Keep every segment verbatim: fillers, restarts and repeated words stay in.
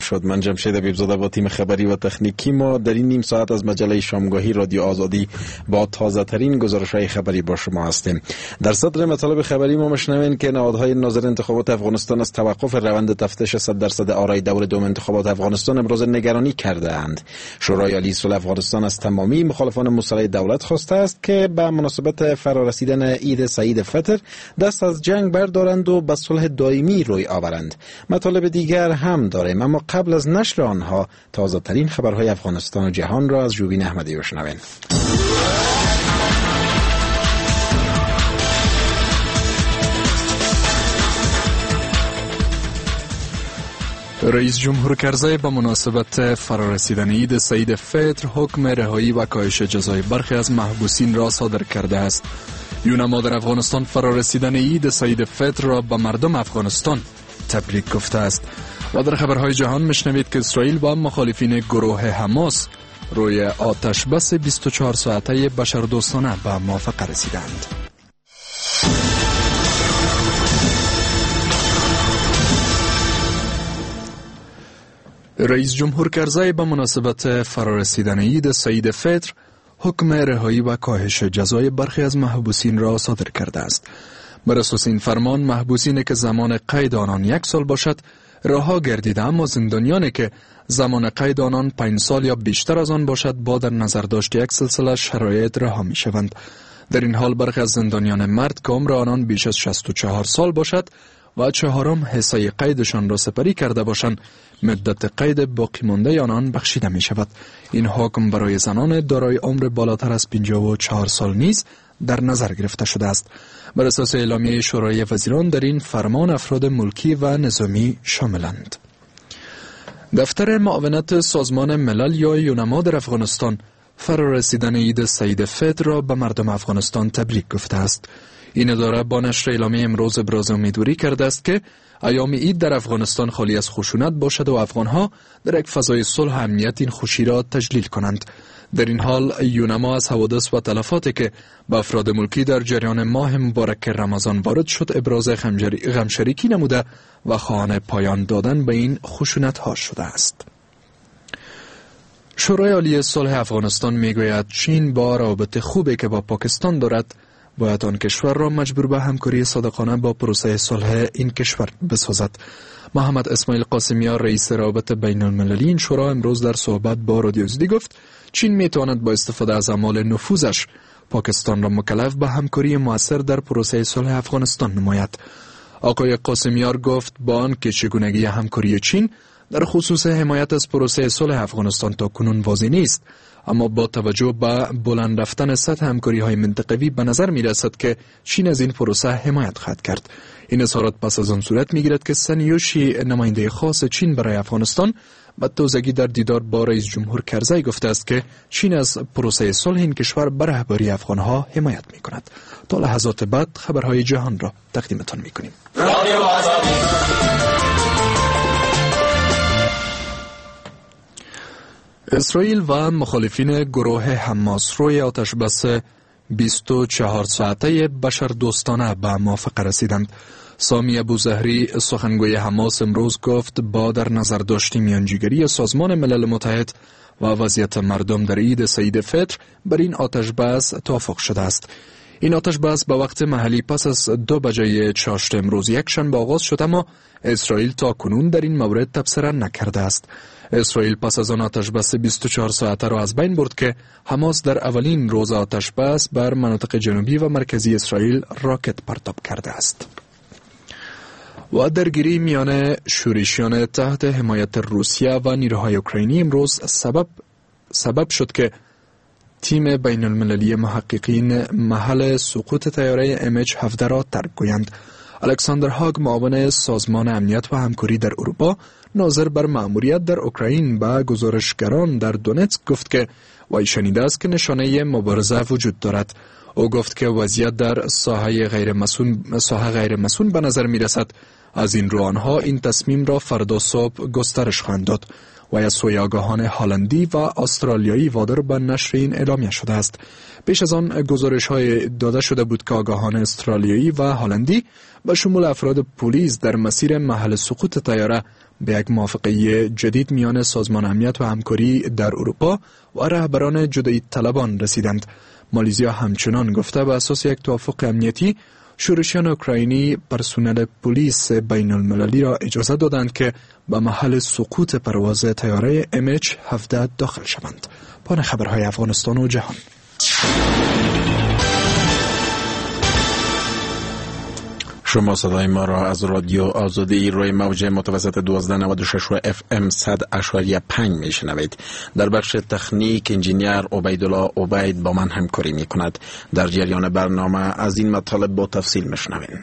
شد. من جمشید حبیبزاده با تیم خبری و تکنیکی ما در این نیم ساعت از مجله شامگاهی رادیو آزادی با تازه ترین گزارش‌های خبری با شما هستیم. در صدر مطالب خبری ما مشنوین که نهادهای ناظر انتخابات افغانستان از توقف روند تفتیش صد درصد آرای دور دوم انتخابات افغانستان ابراز نگرانی کرده اند. شورای عالی صلح افغانستان از تمامی مخالفان مسلح دولت خواسته است که به مناسبت فرارسیدن عید سعید فطر دست از جنگ بردارند و به صلح دائمی روی آورند. مطالب دیگر هم داریم، اما قبل از نشر آنها تازه ترین خبرهای افغانستان و جهان را از جوبین احمدی بشنوین. رئیس جمهور کرزی به مناسبت فرارسیدن عید سعید فطر حکم رهایی و کاهش جزای برخی از محبوسین را صادر کرده است. یونما در افغانستان فرارسیدن عید سعید فطر را به مردم افغانستان تبریک گفته است. و در خبرهای جهان مشنوید که اسرائیل با مخالفین گروه حماس روی آتش بس بیست و چهار ساعته بشردوستانه به موافقه رسیدند. رئیس جمهور کرزی به مناسبت فرارسیدن عید سعید فطر حکم رهایی و کاهش جزای برخی از محبوسین را صادر کرده است. بر اساس این فرمان محبوسینی که زمان قید آنان یک سال باشد رها گردیده، اما زندانیانی که زمان قید آنان پنج سال یا بیشتر از آن باشد با در نظر داشت یک سلسله شرایط رها می شوند. در این حال برخی از زندانیان مرد که عمر آنان بیش از شصت و چهار سال باشد و چهارم حصه قیدشان را سپری کرده باشند مدت قید باقی مانده آنان بخشیده می شود. این حکم برای زنان دارای عمر بالاتر از پنجاه و چهار سال نیز در نظر گرفته شده است. بر اساس اعلامیه شورای وزیران در این فرمان افراد ملکی و نظامی شاملند. دفتر معاونت سازمان ملل یا یونما در افغانستان فرارسیدن عید سعید فطر را به مردم افغانستان تبریک گفته است. این اداره با نشر اعلامیه امروز ابراز امیدواری کرده است که ایام عید در افغانستان خالی از خشونت باشد و افغانها در یک فضای صلح و امنیت این خوشی را تجلیل کنند. در این حال یونما از حوادث و تلفاتی که به افراد ملکی در جریان ماه مبارک رمضان وارد شد ابراز غمشریکی نموده و خواهان پایان دادن به این خشونت ها شده است. شورای عالی صلح افغانستان میگوید چین با روابط خوبی که با پاکستان دارد باید آن کشور را مجبور به همکاری صادقانه با پروسه صلح این کشور بسازد. محمد اسماعیل قاسمیار رئیس روابط بین المللی این شورا امروز در صحبت با رادیو آزادی گفت چین میتواند با استفاده از اعمال نفوذش پاکستان را مکلف به همکاری مؤثر در پروسه صلح افغانستان نماید. آقای قاسمیار گفت با آنکه چگونگی همکاری چین در خصوص حمایت از پروسه صلح افغانستان تا کنون واضح نیست، اما با توجه به بلند رفتن سطح همکاری های منطقوی به نظر می رسد که چین از این پروسه حمایت خواهد کرد. این اظهارات پس از آن صورت می گیرد که سن یوشی نماینده خاص چین برای افغانستان به تازگی در دیدار با رئیس جمهور کرزی گفته است که چین از پروسه صلح این کشور بر رهبری افغانها حمایت می کند. تا لحظات بعد خبرهای جهان را تقدیمتان می کنیم. اسرائیل و مخالفین گروه حماس روی آتش بس بیست و چهار ساعته بشردوستانه به موافقه رسیدند. سامی ابوظهری سخنگوی حماس امروز گفت با در نظر داشتن میانجیگری سازمان ملل متحد و وضعیت مردم در عید سعید فطر بر این آتش بس توافق شده است. این آتش بس به وقت محلی پس از دو بجه چاشت امروز یک شنبه آغاز شد، اما اسرائیل تا کنون در این مورد تبصره نکرده است. اسرائیل پس از آن آتش بس بیست و چهار ساعته را از بین برد که حماس در اولین روز آتش بس بر مناطق جنوبی و مرکزی اسرائیل راکت پرتاب کرده است. و درگیری میان شورشیان تحت حمایت روسیه و نیروهای اوکراینی امروز سبب سبب شد که تیم بین المللی محققین محل سقوط طیاره ام اچ هفده را ترک گویند. الکساندر هاگ معاون سازمان امنیت و همکاری در اروپا ناظر بر مأموریت در اوکراین به گزارشگران در دونتسک گفت که وی شنیده است که نشانه مبارزه وجود دارد. او گفت که وضعیت در ساحه غیر مسون ساحه غیر مسون به نظر می رسد. از این رو آنها این تصمیم را فردا صبح گسترش خواهند داد. و از سوی آگاهان هلندی و استرالیایی وادار به نشر این اعلامیه شده است. پیش از آن گزارش های داده شده بود که آگاهان استرالیایی و هلندی به شمول افراد پلیس در مسیر محل سقوط طیاره به یک موافقه جدید میان سازمان امنیت و همکاری در اروپا و رهبران جدایی طلبان رسیدند. مالیزیا همچنان گفته به اساس یک توافق امنیتی شورشیان اوکراینی پرسنل پلیس بین المللی را اجازه دادند که به محل سقوط پرواز طیاره ام اچ هفده داخل شوند. پایان خبرهای افغانستان و جهان. شما صدای ما را از رادیو آزادی روی موج متوسط دوازده نود و شش و اف ام صد اشاریه پنج میشنوید. در بخش تکنیک انجینیر عبیدالله عبید با من همکاری می کند. در جریان برنامه از این مطالب با تفصیل میشنویم.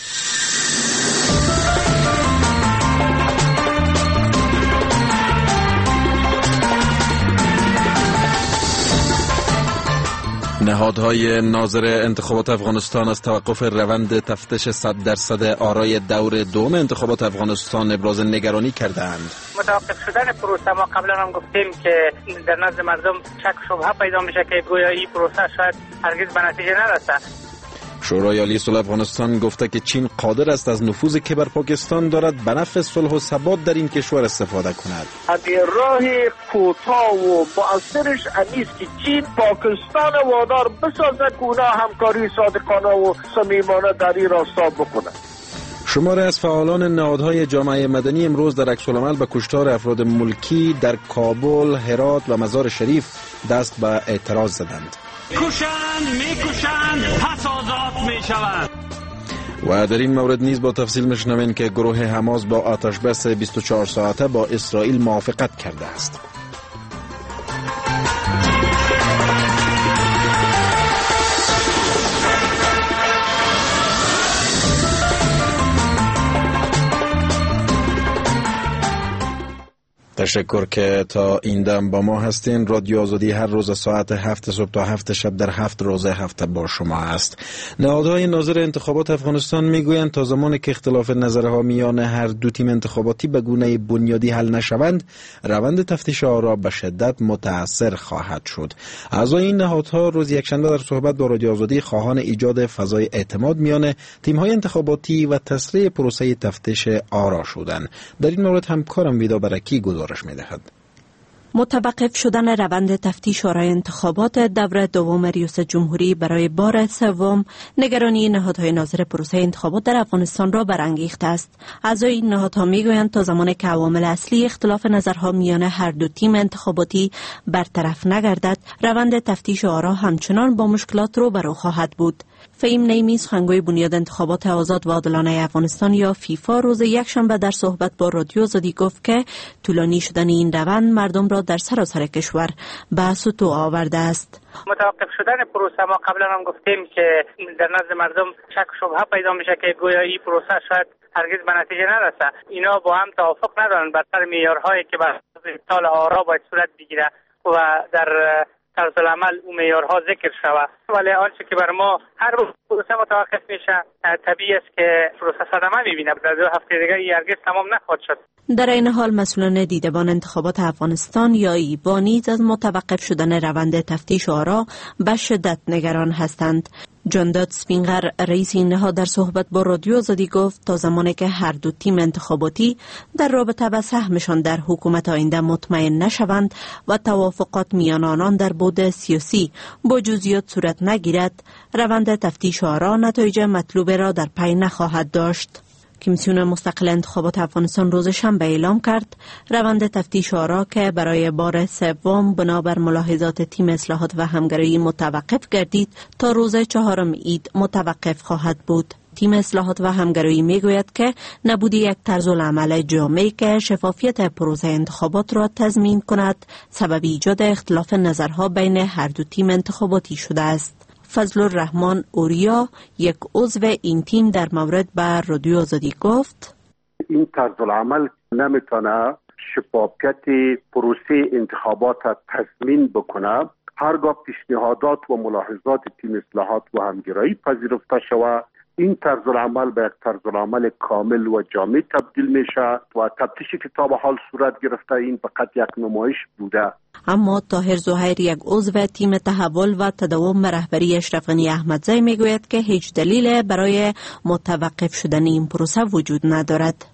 نهادهای ناظر انتخابات افغانستان از توقف روند تفتیش صد درصد آرای دور دوم انتخابات افغانستان ابراز نگرانی کردند. متوقف شدن پروسه ما قبلا هم گفتیم که در نزد مردم شک و شبهه پیدا میشه که گویا این پروسه شاید هرگز به نتیجه نرسه. شورای عالی صلح افغانستان گفته که چین قادر است از نفوذی که بر پاکستان دارد به نفع صلح و ثبات در این کشور استفاده کند. راه کوتاه و مؤثرش امیست که چین پاکستان وادار بسازد که اونا همکاری صادقانه و صمیمانه در این راستا بکنند. شماره از فعالان نهادهای جامعه مدنی امروز در عکس‌العمل به کشتار افراد ملکی در کابل، هرات و مزار شریف دست به اعتراض زدند. میکشند میکشند پس آزاد میشوند. و در این مورد نیز با تفصیل میشنوین که گروه حماس با آتش بس بیست و چهار ساعته با اسرائیل موافقت کرده است. تشکر که تا این دم با ما هستین. رادیو آزادی هر روز ساعت هفت صبح تا هفت شب در هفت روز هفته با شما است. نهادهای ناظر انتخابات افغانستان میگویند تا زمانی که اختلاف نظرها میان هر دو تیم انتخاباتی به گونه بنیادی حل نشوند، روند تفتیش آرا به شدت متاثر خواهد شد. اعضای این نهادها روز یکشنبه در صحبت با رادیو آزادی خواهان ایجاد فضای اعتماد میان تیم‌های انتخاباتی و تسریع پروسه تفتیش آرا شدند. در این مورد همکارم ویدا برکی گزارش می‌دهد. متوقف شدن روند تفتیش آرای انتخابات دور دوم ریاست جمهوری برای بار سوم نگرانی نهادهای ناظر پروسه انتخابات در افغانستان را برانگیخته است. اعضای این نهادها میگویند تا زمانی که عوامل اصلی اختلاف نظرها میان هر دو تیم انتخاباتی برطرف نگردد، روند تفتیش آرا همچنان با مشکلات روبرو خواهد بود. فهیم نیمی، سخنگوی بنیاد انتخابات آزاد و عادلانه افغانستان یا فیفا، روز یکشنبه در صحبت با رادیو آزادی گفت که طولانی شدن این روند مردم را در سراسر کشور به سطوح آورده است. متوقف شدن پروسه ما قبلا هم گفتیم که در نزد مردم شک و شبهه پیدا میشه که گویا این پروسه شاید هرگز به نتیجه نرسه. اینا با هم توافق ندارن بر سر معیارهایی که بر ابطال آرا باید صورت بگیره و در طرز العمل اون معیارها ذکر شود. ولی آنچه که بر ما هر روز پروسه متوقف میشه، طبیعی است که پروسه صدمه میبینه. در دو هفته دیگه این هرگز تمام نخواهد شد. در این حال مسئولان دیدبان انتخابات افغانستان یا ایبا نیز از متوقف شدن روند تفتیش آرا به شدت نگران هستند. جانداد سپینگر، رئیس این نهاد، در صحبت با رادیو آزادی گفت تا زمانی که هر دو تیم انتخاباتی در رابطه به سهمشان در حکومت آینده مطمئن نشوند و توافقات میان آنان در بعد سیاسی با جزئیات صورت نگیرد، روند تفتیش آرا نتایج مطلوب را در پی نخواهد داشت. کمیسیون مستقل انتخابات افغانستان روز شنبه اعلام کرد روند تفتیش آرا که برای بار سوم بنابر ملاحظات تیم اصلاحات و همگرایی متوقف گردید تا روز چهارم عید متوقف خواهد بود. تیم اصلاحات و همگرایی میگوید که نبود یک طرز العمل جامع که شفافیت پروسه انتخابات را تضمین کند سبب ایجاد اختلاف نظرها بین هر دو تیم انتخاباتی شده است. فضل الرحمن اوریا، یک عضو این تیم، در مورد بر رادیو آزادی گفت این طرز العمل نمیتونه شفافیت پروسه انتخابات تضمین بکنه. هرگاه پیشنهادات و ملاحظات تیم اصلاحات و همگرایی پذیرفته شود، این طرز العمل به یک طرز العمل کامل و جامع تبدیل میشه و تفتیشی که تا به حال صورت گرفته این فقط یک نمایش بوده. اما طاهر زهیر، یک عضو تیم تحول و تداوم رهبری اشرف غنی احمدزی، میگوید که هیچ دلیل برای متوقف شدن این پروسه وجود ندارد.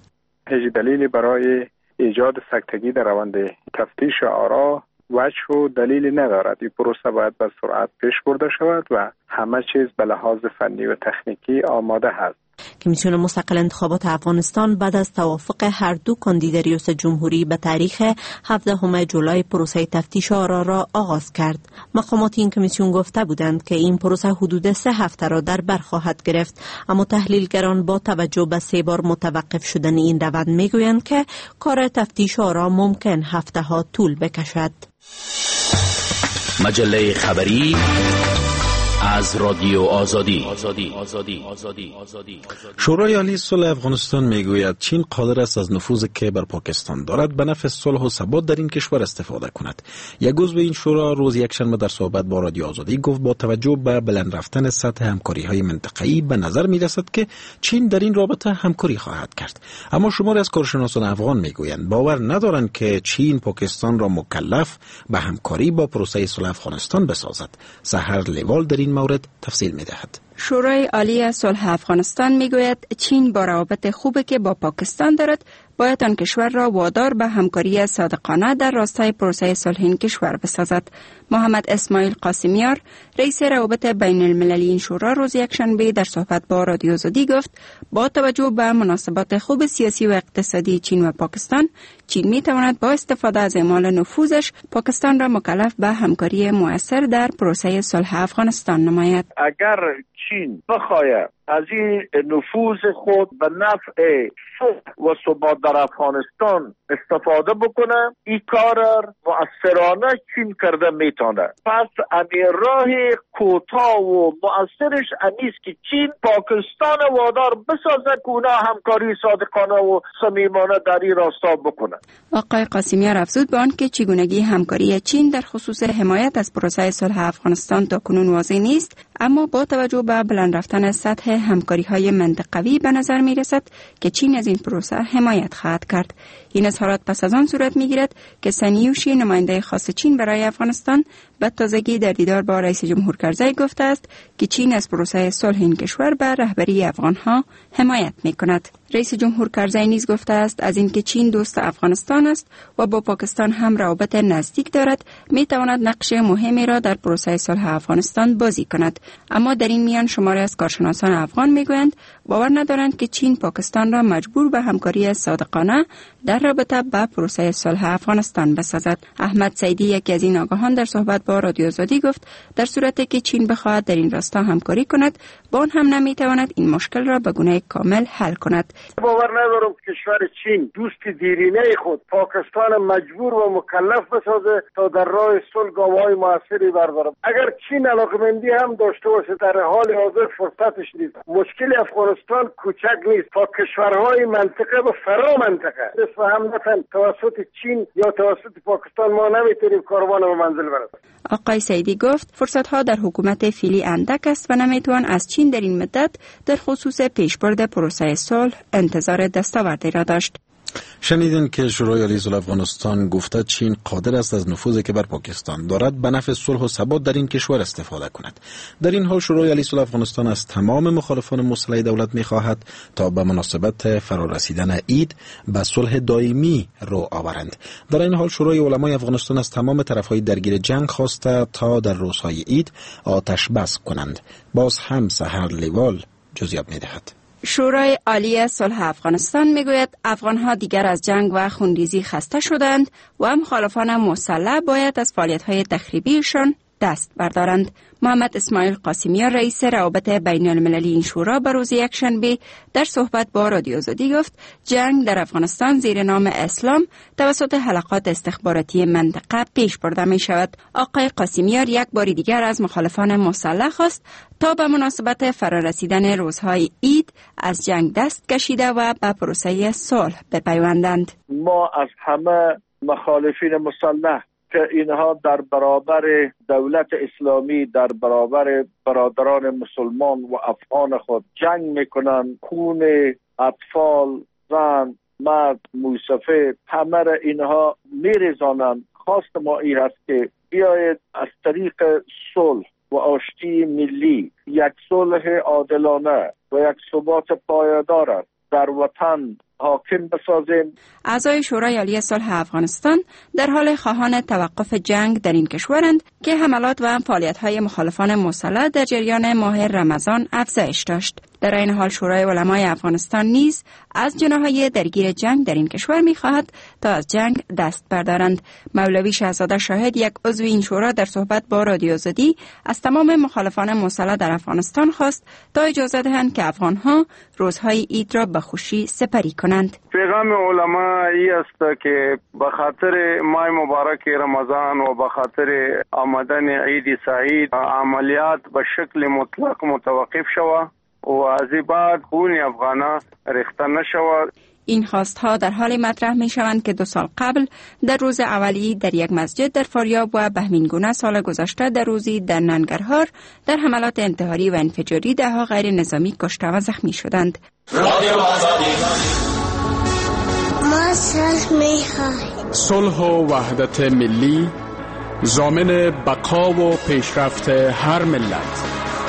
هیچ دلیلی برای ایجاد سکتگی در روند تفتیش آرا وجه و دلیلی ندارد. این پروسه باید به سرعت پیش برده شود و همه چیز به لحاظ فنی و تکنیکی آماده هست. کمیسیون مستقل انتخابات افغانستان بعد از توافق هر دو کاندید ریاست جمهوری به تاریخ هفدهم جولای پروسه تفتیش آرا را آغاز کرد. مقامات این کمیسیون گفته بودند که این پروسه حدود سه هفته را در بر خواهد گرفت، اما تحلیلگران با توجه به سه بار متوقف شدن این روند میگویند که کار تفتیش آرا ممکن هفته ها طول بکشد. مجله خبری از رادیو آزادی. شورای عالی صلح افغانستان میگوید چین قادر است از نفوذی که بر پاکستان دارد به نفع صلح و ثبات در این کشور استفاده کند. یک عضو این شورا روز یکشنبه در صحبت با رادیو آزادی گفت با توجه به بلند رفتن سطح همکاری های منطقه‌ای به نظر می رسد که چین در این رابطه همکاری خواهد کرد. اما شماری از کارشناسان افغان میگویند باور ندارند که چین پاکستان را مکلف به همکاری با پروسه صلح افغانستان بسازد. سحر لیوال در این مورد تفصیل می دهد. شورای عالی صلح افغانستان میگوید چین با روابط خوبی که با پاکستان دارد باید آن کشور را وادار به همکاری صادقانه در راستای پروسه صلح این کشور بسازد. محمد اسماعیل قاسمیار رئیس روابط بین المللی این شورا روز یکشنبه در صحبت با رادیو آزادی گفت با توجه به مناسبات خوب سیاسی و اقتصادی چین و پاکستان، چین می تواند با استفاده از اعمال نفوذش پاکستان را مکلف به همکاری مؤثر در پروسه صلح افغانستان نماید. اگر چین بخواهد از این نفوذ خود به نفع صلح و ثبات در افغانستان استفاده بکنه، این کار مؤثرانه چین کرده میتونه. پس امی راه کوتاه و مؤثرش امیست که چین پاکستان وادار بسازه که اونا همکاری صادقانه و صمیمانه در این راستا بکنه. آقای قاسمیار افزود به آن که چگونگی همکاری چین در خصوص حمایت از پروسه صلح افغانستان تا کنون واضح نیست، اما با توجه به بلند رفتن سطح همکاری های منطقوی به نظر می رسد که چین از این پروسه حمایت خواهد کرد. این اظهارات پس از آن صورت می گیرد که سنیوشی نماینده خاص چین برای افغانستان به تازگی در دیدار با رئیس جمهور کرزی گفته است که چین از پروسه صلح این کشور به رهبری افغانها حمایت می کند. رئیس جمهور کرزی نیز گفته است از اینکه چین دوست افغانستان است و با پاکستان هم روابط نزدیک دارد، می تواند نقش مهمی را در پروسه صلح افغانستان بازی کند. اما در این میان شماری از کارشناسان افغان میگویند باور ندارند که چین پاکستان را مجبور به همکاری صادقانه در رابطه با پروسه صلح افغانستان بسازد. احمد سیدی یکی از این آگاهان در صحبت با رادیو آزادی گفت در صورتی که چین بخواهد در این راستا همکاری کند، با آن هم نمیتواند این مشکل را به گونه کامل حل کند. باور ندارم که کشور چین دوست دیرینه خود پاکستان مجبور و مکلف بسازه تا در راه صلح گام‌های موثری بردارد. اگر چین علاقمندی هم داشته باشه در حال حاضر فرصتش نیست. مشکل افغانستان کوچک نیست، تا کشورهای منطقه و فرا منطقه فهم نتن توسط چین یا توسط پاکستان ما نمیتونیم کاروان به منزل برسیم. آقای سیدی گفت فرصت‌ها در حکومت فعلی اندک است و نمیتوان از چین در این مدت در خصوص پیشبرد پروسه صلح انتظار دستاوردی را داشت. شنیدین که شورای عالی صلح افغانستان گفته چین قادر است از نفوذی که بر پاکستان دارد به نفع صلح و ثبات در این کشور استفاده کند. در این حال شورای عالی صلح افغانستان از تمام مخالفان مسلح دولت می‌خواهد تا به مناسبت فرارسیدن عید به صلح دائمی رو آورند. در این حال شورای علمای افغانستان از تمام طرف‌های درگیر جنگ خواسته تا در روزهای عید آتش بس کنند. باز هم سحر لیوال جزئیات می‌دهد. شورای عالی صلح افغانستان میگوید افغانها دیگر از جنگ و خونریزی خسته شدند و مخالفان مسلح باید از فعالیت‌های تخریبیشان دست بردارند. محمد اسماعیل قاسمیار رئیس روابط بین المللی این شورا به روز یکشنبه در صحبت با رادیو آزادی گفت جنگ در افغانستان زیر نام اسلام توسط حلقات استخباراتی منطقه پیش برده می شود. آقای قاسمیار یک بار دیگر از مخالفان مسلح خواست تا به مناسبت فرارسیدن روزهای عید از جنگ دست کشیده و به پروسه صلح بپیوندند. ما از همه مخالفین مسلح که اینها در برابر دولت اسلامی، در برابر برادران مسلمان و افغان خود جنگ میکنن، خون اطفال، زن، مرد، موسفه، همه را اینها میریزانند. خواست ما این است که بیاید از طریق صلح و آشتی ملی یک صلح عادلانه و یک ثبات پایدار در وطن حاکم بسازیم. اعضای شورای عالی صلح افغانستان در حال خواهان توقف جنگ در این کشورند که حملات و فعالیت‌های مخالفان مسلح در جریان ماه رمضان افزایش داشت. در این حال شورای علمای افغانستان نیز از جناح‌های درگیر جنگ در این کشور می‌خواهد تا از جنگ دست بردارند. مولوی شهزاده شاهد، یک عضو این شورا، در صحبت با رادیو آزادی از تمام مخالفان مسلح در افغانستان خواست تا اجازه دهند که افغان‌ها روزهای عید را به خوشی سپری کنند. پیغام علما ای است که به خاطر ماه مبارک رمضان و به خاطر آمدن عید سعید عملیات به شکل مطلق متوقف شود و از بعد خون افغانا ریخته نشود. این خواستها در حال مطرح می شوند که دو سال قبل در روز اولی در یک مسجد در فاریاب و بهمینگونه سال گذشته در روزی در ننگرهار در حملات انتحاری و انفجاری دهها غیر نظامی کشته و زخمی شدند. ما صلح می خواهیم. صلح و وحدت ملی ضامن بقا و پیشرفت هر ملت.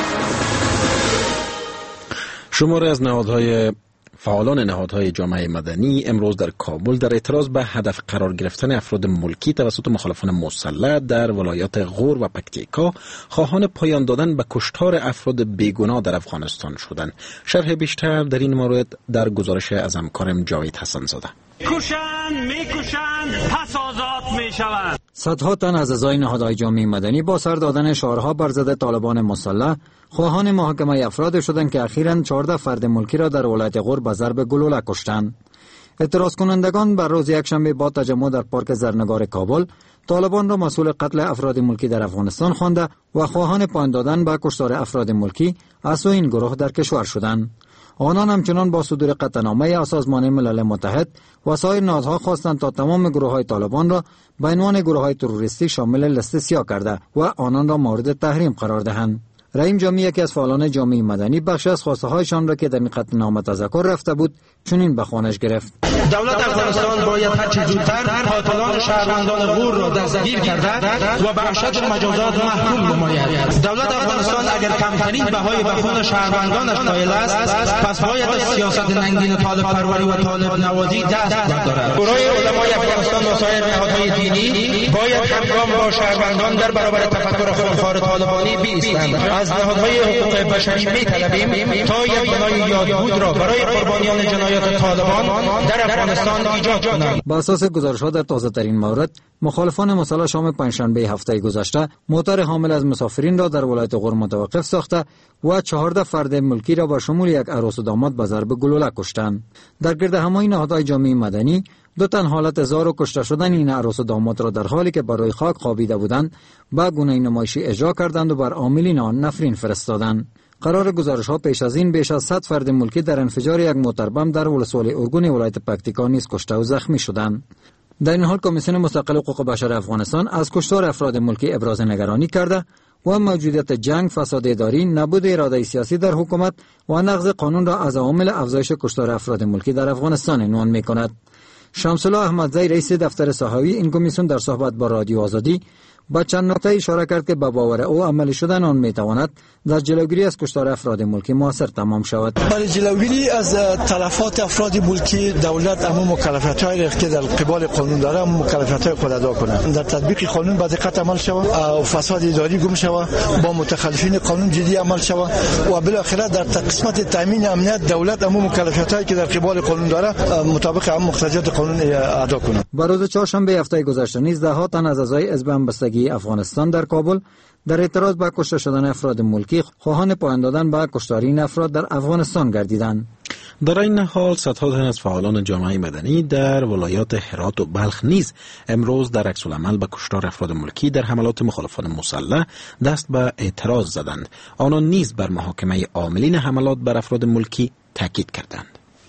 شماری از نهادهای فعالان نهادهای جامعه مدنی امروز در کابل در اعتراض به هدف قرار گرفتن افراد ملکی توسط مخالفان مسلح در ولایات غور و پکتیکا خواهان پایان دادن به کشتار افراد بیگناه در افغانستان شدند. شرح بیشتر در این مورد در گزارش از همکارم جاوید حسن زاده. میکشند میکشند پس آزاد میشوند. صدها تن از اعضای نهادهای جامعه مدنی با سر دادن شعارها بر ضد طالبان مسلح خواهان محاکمه افراد شدند که اخیراً چهارده فرد ملکی را در ولایت غور به ضرب گلوله کشتند. اعتراض کنندگان بر روز یکشنبه با تجمع در پارک زرنگار کابل طالبان را مسئول قتل افراد ملکی در افغانستان خوانده و خواهان پایان دادن به کشتار افراد ملکی از سوی این گروه در کشور شدند. آنان همچنان با صدور قطعنامه از سازمان ملل متحد و سایر نهادها خواستند تا تمام گروه‌های طالبان را به عنوان گروه‌های تروریستی شامل لیست سیاه کرده و آنان را مورد تحریم قرار دهند. رحیم جامی، یکی از فعالان جامعه مدنی، بخشی از خواسته‌هایشان را که در این قطعنامه تذکر رفته بود چنین به خوانش گرفت: دولت افغانستان باید هرچه زودتر قاتلان شهروندان غور را دستگیر کرده و به اشد مجازات محکوم نماید. دولت افغانستان اگر کمترین بهای به خون شهروندانش قائل است، پس باید از سیاست ننگین طالب پروری و طالب نوازی دست بردارد. شورای علمای افغانستان و سایر نهادهای دینی باید همگام با شهروندان در برابر تفکر خونخوار طالبانی بایستند. از نهادهای حقوق بشری می‌طلبیم تا یک بنای یادبود را برای قربانیان جنایات طالبان در افغانستان ایجاد کنند. با اساس گزارش‌ها در تازه‌ترین مورد، مخالفان مسلح شام پنجشنبه هفته گذشته موتور حامل از مسافرین را در ولایت غور متوقف ساخته و چهارده فرد ملکی را با شمول یک عروس و داماد به ضرب گلوله کشتند. در گردهمایی نهادهای جامعه مدنی دو تن حالت زار و کشته شدن این عروس و داماد را در حالی که بر روی خاک خوابیده بودند با گونه نمایشی اجرا کردند و بر عاملین آن نفرین فرستادند. قرار گزارش‌ها پیش از این بیش از صد فرد ملکی در انفجار یک موتر بم در ولسوالی ارگون ولایت پکتیکا نیز کشته و زخمی شدند. در این حال کمیسیون مستقل حقوق بشر افغانستان از کشتار افراد ملکی ابراز نگرانی کرده و موجودیت جنگ، فساد اداری، نبود اراده سیاسی در حکومت و نقض قانون را از عوامل افزایش کشتار افراد ملکی در افغانستان عنوان می‌کند. شمس الله احمدزی، رئیس دفتر صحوی این کمیسیون، در صحبت با رادیو آزادی با چند نکته اشاره کرد که به باور او عملی شدن آن میتواند در جلوگیری از کشتار افراد ملکی موثر تمام شود. برای جلوگیری از تلفات افراد ملکی دولت اما مکلفیت‌هایی که در قبال قانون داره مکلفیت‌های خود ادا کنند، در تطبیق قانون با دقت عمل شود و فساد اداری گم شود، با متخلفین قانون جدی عمل شود و بالاخره در قسمت تامین امنیت دولت اما مکلفیت‌هایی که در قبال قانون داره مطابق هم مقتضیات قانون ادا کنند. بر روز چهارشنبه هفته گذشته نیز ده ها تن از اعضای حزب همبستگی افغانستان در کابل در اعتراض به کشته شدن افراد ملکی خواهان پایان دادن به کشتاری این افراد در افغانستان گردیدند. در این حال صدها تن از فعالان جامعه مدنی در ولایات هرات و بلخ نیز امروز در عکس العمل به کشتار افراد ملکی در حملات مخالفان مسلح دست به اعتراض زدند. آنان نیز بر محاکمه عاملین حملات بر افراد ملکی تاکید کردند.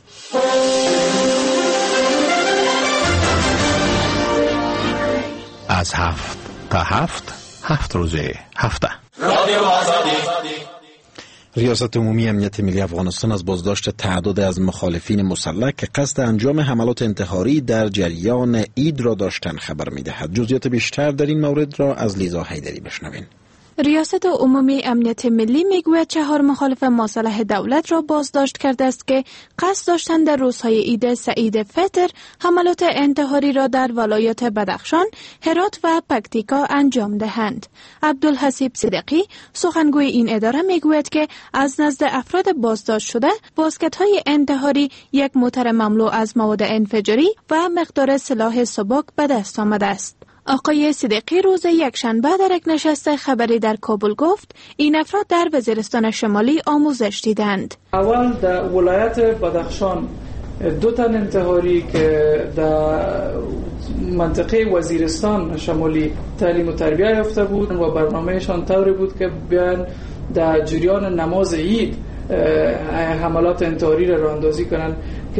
از هفت تا هفت هفت روزه هفته. ریاست عمومی امنیت ملی افغانستان از بازداشت تعداد از مخالفین مسلح که قصد انجام حملات انتحاری در جریان عید را داشتند خبر می‌دهد. جزئیات بیشتر در این مورد را از لیزا حیدری بشنویم. ریاست عمومی امنیت ملی میگوید چهار مخالف مصالح دولت را بازداشت کرده است که قصد داشتند در روزهای عید سعید فطر حملات انتحاری را در ولایات بدخشان، هرات و پکتیکا انجام دهند. عبدالحسیب صدیقی سخنگوی این اداره میگوید که از نزد افراد بازداشت شده باسکت‌های انتحاری، یک موتر مملو از مواد انفجاری و مقدار سلاح سبک به دست آمده است. آقای صدیقی روز یکشنبه در یک نشست خبری در کابل گفت این افراد در وزیرستان شمالی آموزش دیدند. اول در ولایت بدخشان دو تن انتحاری که در منطقه وزیرستان شمالی تعلیم و تربیت یافته بود و برنامهشان طوری بود که بیان در جریان نماز عید حملات انتحاری را راه اندازی کنند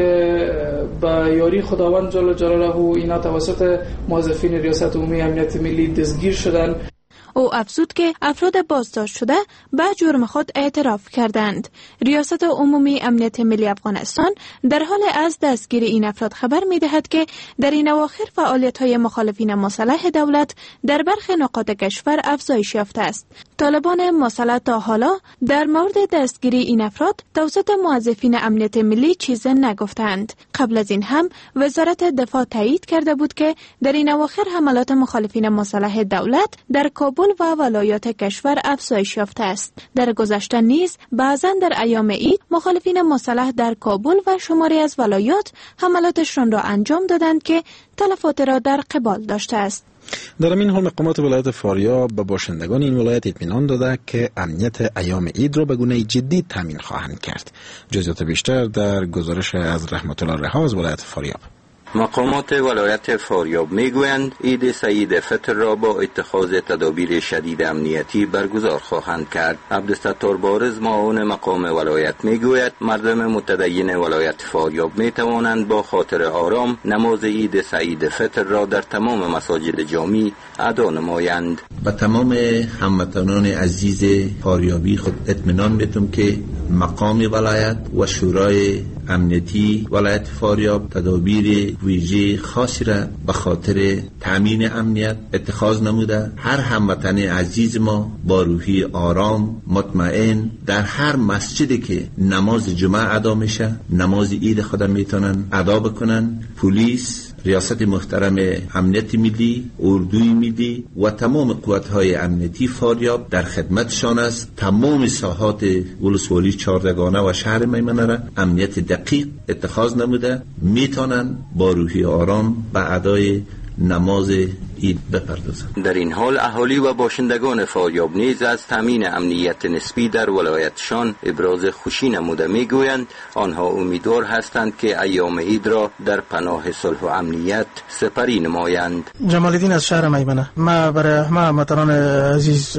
که با یاری خداوند جل جلاله اینا توسط موظفین ریاست عمومی امنیت ملی دستگیر شدند. او افزود که افراد بازداشت شده به جرم خود اعتراف کردند. ریاست عمومی امنیت ملی افغانستان در حال از دستگیری این افراد خبر می دهد که در این اواخر فعالیت‌های مخالفین مسلح دولت در برخی نقاط کشور افزایش یافته است. طالبان مسلح تا حالا در مورد دستگیری این افراد توسط موظفین امنیت ملی چیز نگفتند. قبل از این هم وزارت دفاع تایید کرده بود که در این اواخر حملات مخالفین مسلح دولت در کابل و ولایات کشور افزایش یافته است. در گذشته نیز بعضا در ایام عید مخالفین مسلح در کابل و شماری از ولایات حملاتشان را انجام دادند که تلفات را در قبال داشته است. در این حال مقامات ولایت فاریاب به باشندگان این ولایت اطمینان داده که امنیت ایام عید را به گونه جدی تامین خواهند کرد. جزئیات بیشتر در گزارش از رحمت الله رها از ولایت فاریاب. مقامات ولایت فاریاب میگویند عید سعید فطر را با اتخاذ تدابیر شدید امنیتی برگزار خواهند کرد. عبدالستار بارز معاون مقام ولایت میگوید مردم متدین ولایت فاریاب میتوانند با خاطر آرام نماز عید سعید فطر را در تمام مساجد جامع ادا نمایند. با تمام هموطنان عزیز فاریابی خود اطمینان میتونم که مقام ولایت و شورای امنیتی ولایت فاریاب تدابیر ویژه خاصی را به خاطر تامین امنیت اتخاذ نموده. هر هموطن عزیز ما با روحی آرام مطمئن در هر مسجدی که نماز جمعه ادا میشه نماز عید خود میتونن ادا بکنن. پلیس، ریاست محترم امنیت ملی، اردوی ملی و تمام قوت‌های امنیتی فاریاب در خدمتشان است. تمام ساحات ولسوالی چهاردگانه و شهر میمنه را امنیت دقیق اتخاذ نموده میتونن با روحی آرام به ادای نماز عید بپردازند. در این حال اهالی و باشندگان فاریاب نیز از تامین امنیت نسبی در ولایتشان ابراز خوشی نموده میگویند آنها امیدوار هستند که ایام عید را در پناه صلح و امنیت سپری نمایند. جمال الدین از شهر میمنه. ما برای همه هموطنان عزیز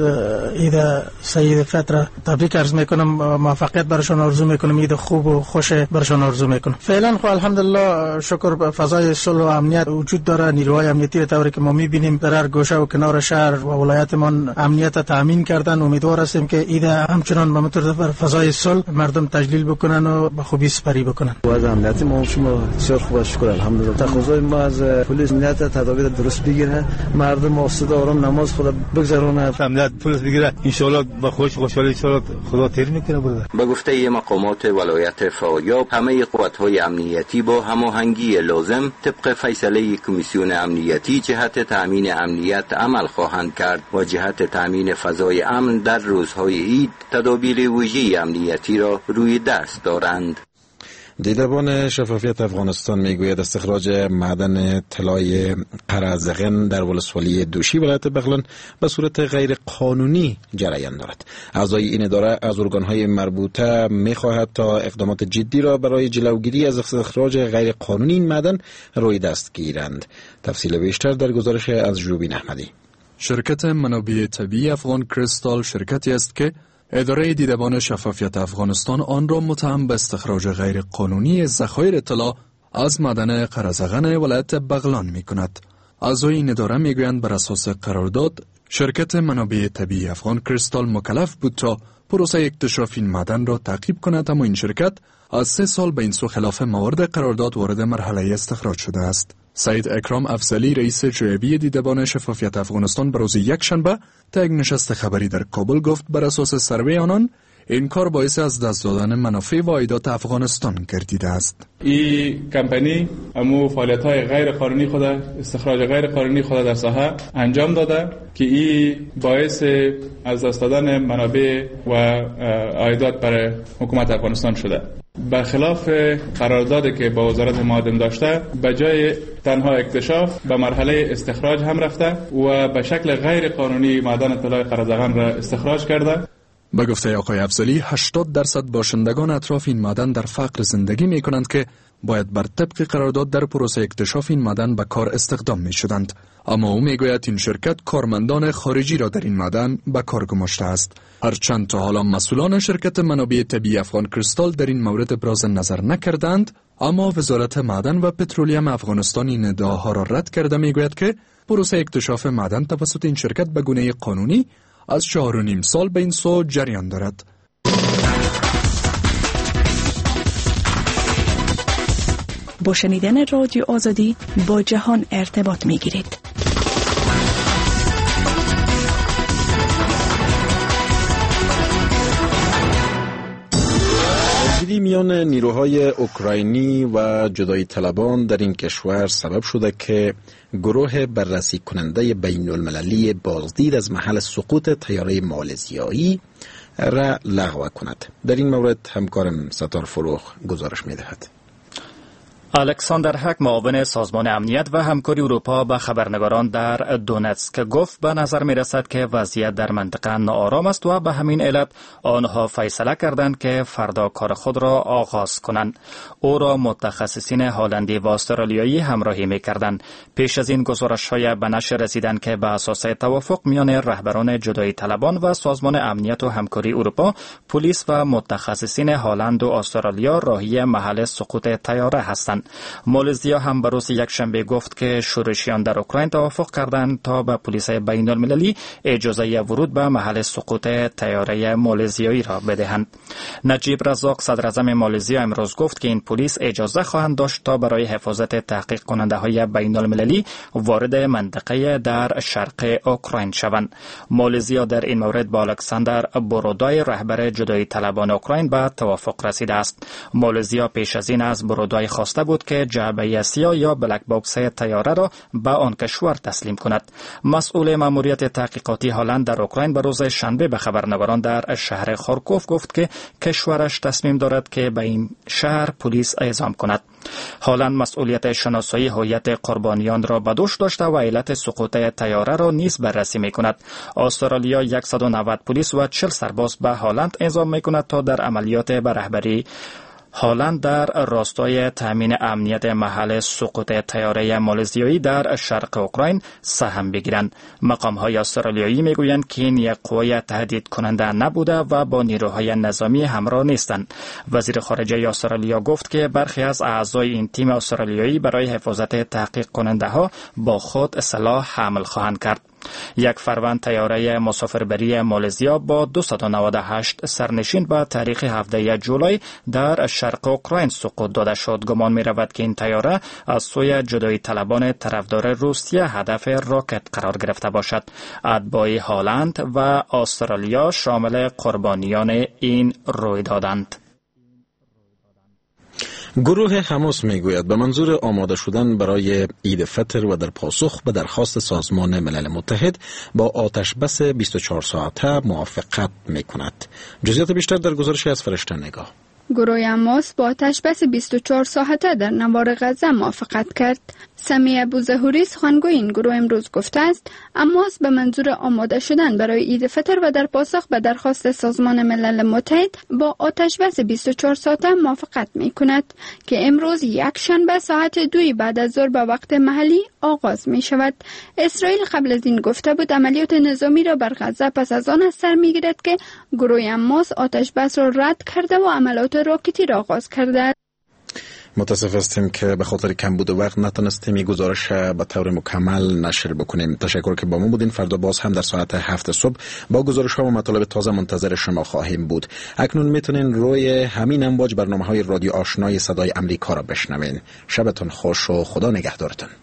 عید سعید فطر تبریک عرض میکنم، موفقیت برشان آرزو میکنم، عید خوب و خوش برشان آرزو میکنم. فعلا خو الحمدلله شکر فضای صلح و امنیت وجود داره. نیروهای امنیتی طوری که ما میبینیم در هر گوشه و کنار شهر و ولایتمان امنیت تامین کردن. امیدوار هستیم که عید همچنان به مطور در فضای صلح مردم تجلیل بکنن و به خوبی سپری بکنن. وضع امنیتی ما شما بسیار خوب شکر الحمدلله. تقاضای ما از پلیس امنیت تدابیر درست بگیره، مردم آسوده آرام نماز خود بگذرونه، امنیت پلیس بگیره، ان شاء الله با خوش خوشحالی ان شاء الله خدا تیر میکنه. برده به گفته مقامات ولایت فاریاب همه قوت‌های امنیتی با هماهنگی لازم طبق فیصله کمیسیون امنیتی جهت تامین امنیت عمل خواهند کرد و جهت تامین فضای امن در روزهای عید تدابیر ویژه امنیتی را روی دست دارند. دیدبان شفافیت افغانستان میگوید استخراج معدن طلای قرازغن در ولسوالی دوشی ولایت بغلان به صورت غیر قانونی جریان دارد. اعضای این اداره از ارگانهای مربوطه میخواهد تا اقدامات جدی را برای جلوگیری از استخراج غیر قانونی این معدن روی دست گیرند. تفصیل بیشتر در گزارش از جوبین احمدی. شرکت منابع طبیعی افغان کریستال شرکتی است که اداره دیدبان شفافیت افغانستان آن را متهم به استخراج غیر قانونی ذخایر طلا از معدن قرازغن ولایت بغلان می کند. اعضای این اداره می گویند بر اساس قرارداد شرکت منابع طبیعی افغان کریستال مکلف بود تا پروسه اکتشاف این معدن را تعقیب کند، اما این شرکت از سه سال به این سو خلاف موارد قرارداد وارد مرحله استخراج شده است. سید اکرام افضلی رئیس جویبی دیدبان شفافیت افغانستان به روز یک شنبه تا یک نشست خبری در کابل گفت بر اساس سروی آنان این کار باعث از دست دادن منافع و عایدات افغانستان گردیده است. این کمپانی امو فعالیت‌های غیر قانونی خود، استخراج غیر قانونی خود در ساحه انجام داده که این باعث از دست دادن منابع و عایدات برای حکومت افغانستان شده. برخلاف قراردادی که با وزارت معادن داشته، به جای تنها اکتشاف به مرحله استخراج هم رفته و به شکل غیر قانونی معدن طلای قرضغن را استخراج کرده. به گفته آقای افضلی، هشتاد درصد باشندگان اطراف این معدن در فقر زندگی می کنند که باید بر طبق قرارداد در پروسه اکتشاف این معدن به کار استخدام می شدند. اما او می گوید این شرکت کارمندان خارجی را در این معدن به کار گماشته است. هرچند تا حالا مسئولان شرکت منابع طبیعی افغان کریستال در این مورد ابراز نظر نکردند، اما وزارت معدن و پترولیم افغانستان این ادعاها را رد کرده می گوید که پروسه اکتشاف معدن توسط این شرکت به گونه قانونی از چهار و نیم سال به این سو جریان دارد. با شنیدن رادیو آزادی با جهان ارتباط می گیرید. درگیری میان نیروهای اوکراینی و جدایی طلبان در این کشور سبب شده که گروه بررسی کننده بین المللی بازدید از محل سقوط طیاره مالزیایی را لغو کند. در این مورد همکارم ستار فروخ گزارش می دهد. الکساندر هک، معاون سازمان امنیت و همکاری اروپا، به خبرنگاران در دونتسک گفت به نظر می رسد که وضعیت در منطقه ناآرام است و به همین علت آنها فیصله کردند که فردا کار خود را آغاز کنند. او را متخصصین هلندی و استرالیایی همراهی می کردند. پیش از این گزارش‌های به نشر رسیدند که به اساس توافق میان رهبران جدایی طلبان و سازمان امنیت و همکاری اروپا، پلیس و متخصصین هلند و استرالیا راهی محل سقوط طیاره هستند. مالزیا هم به روز یکشنبه گفت که شورشیان در اوکراین توافق کردند تا به پلیس بین المللی اجازه ورود به محل سقوط طیاره مالزیایی را بدهند. نجیب رزاق، صدر اعظم مالزیا، امروز گفت که این پلیس اجازه خواهند داشت تا برای حفاظت تحقیق کننده های بین المللی وارد منطقه در شرق اوکراین شوند. مالزیا در این مورد با الکساندر برودای، رهبر جدایی طلبان اوکراین، به توافق رسیده است. مالزیا پیش از این از برودای خواسته بود که جعبه سیاه یا بلک باکس طیاره را به آن کشور تسلیم کند. مسئول ماموریت تحقیقاتی هلند در اوکراین به روز شنبه به خبرنگاران در شهر خارکوف گفت که کشورش تصمیم دارد که به این شهر پلیس اعزام کند. هلند مسئولیت شناسایی هویت قربانیان را به دوش داشته و علت سقوط طیاره را نیز بررسی می کند. استرالیا صد و نود پلیس و چهل سرباز به هلند اعزام می کند تا در عملیات به رهبری هلند در راستای تامین امنیت محل سقوط طیاره مالزیایی در شرق اوکراین سهم بگیرند. مقام‌های استرالیایی میگویند که این یک قوه تهدید کننده نبوده و با نیروهای نظامی همراه نیستند. وزیر خارجه استرالیا گفت که برخی از اعضای این تیم استرالیایی برای حفاظت تحقیق کننده ها با خود سلاح حمل خواهند کرد. یک فروند طیاره مسافربری مالزیا با دویست و نود و هشت سرنشین به تاریخ هفده جولای در شرق اوکراین سقوط داده شد. گمان می رود که این طیاره از سوی جدایی طلبان طرفدار روسیه هدف راکت قرار گرفته باشد. اتباع هلند و استرالیا شامل قربانیان این رویدادند. گروه حماس میگوید به منظور آماده شدن برای عید فطر و در پاسخ به درخواست سازمان ملل متحد با آتش بس بیست و چهار ساعته موافقت میکند. جزئیات بیشتر در گزارشی از فرشته نگاه. گروه حماس با آتش بس بیست و چهار ساعته در نوار غزه موافقت کرد. سمیع ابوظهوری، سخنگوی این گروه، امروز گفته است حماس به منظور آماده شدن برای عید فطر و در پاسخ به درخواست سازمان ملل متحد با آتش بس بیست و چهار ساعته موافقت می کند که امروز یک شنبه ساعت دوی بعد از ظهر به وقت محلی آغاز می شود. اسرائیل قبل از این گفته بود عملیات نظامی را بر غزه پس از آن از سر می گیرد که گروه حماس آتش بس را رد کرده و عملیات راکتی را آغاز کرده. متاسف هستیم که به خاطر کمبود وقت نتونستیم این گزارش به طور مکمل نشر بکنیم. تشکر که با ما بودین. فردا باز هم در ساعت هفت صبح با گزارش ها و مطالب تازه منتظر شما خواهیم بود. اکنون میتونین روی همین امواج برنامه های رادیو آشنای صدای امریکا را بشنوین. شبتون خوش و خدا نگهدارتون.